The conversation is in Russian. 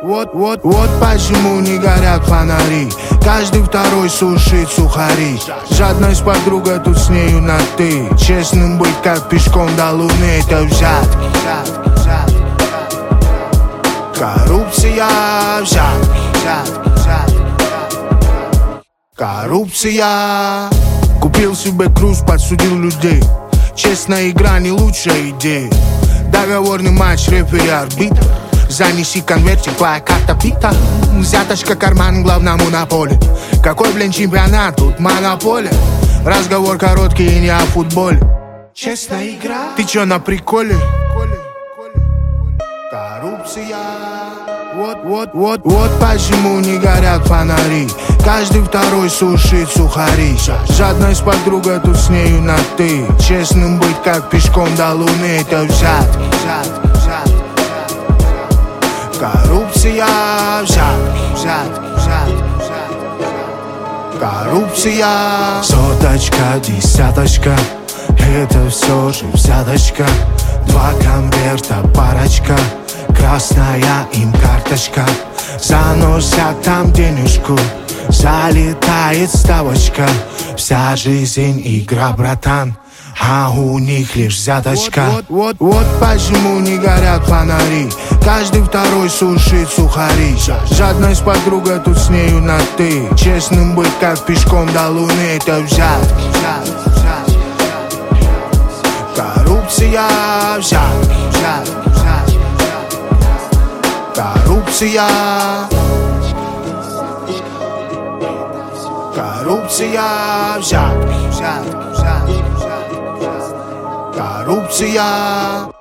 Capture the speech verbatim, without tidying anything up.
Вот, вот, вот почему не горят фонари. Каждый второй сушит сухари. Жадность подруга, тут с нею на ты. Честным быть, как пешком до луны, это взятки. Коррупция, взятки, взятки, взятки. Коррупция. Купил себе круз, подсудил людей. Честная игра не лучшая идея. Договорный матч, рефери, арбитр. Занеси конвертик, твоя карта пита. Взяточка, карман, главному на поле. Какой, блин, чемпионат, тут монополия. Разговор короткий и не о футболе. Честная игра. Ты чё, на приколе? Коррупция. Вот, вот, вот, вот почему не горят фонари. Каждый второй сушит сухари. Жадность подруга, тут с нею на ты. Честным быть, как пешком до луны, это взятки, взятки, взятки. Коррупция, взятки, взятки, взятки, взятки. Коррупция. Соточка, десяточка, это все же взяточка. Два конверта, парочка, красная им карточка. Заносят там денежку, залетает ставочка. Вся жизнь игра, братан, а у них лишь взяточка. Вот, вот, вот, вот почему не горят фонари. Каждый второй сушит сухари. Жадность подруга, тут с нею на ты. Честным быть, как пешком до луны, это взятки, взятки, взятки. Коррупция, взятки, взятки, взятки. Коррупция. Коррупция, взятки, взятки, взятки. Коррупция.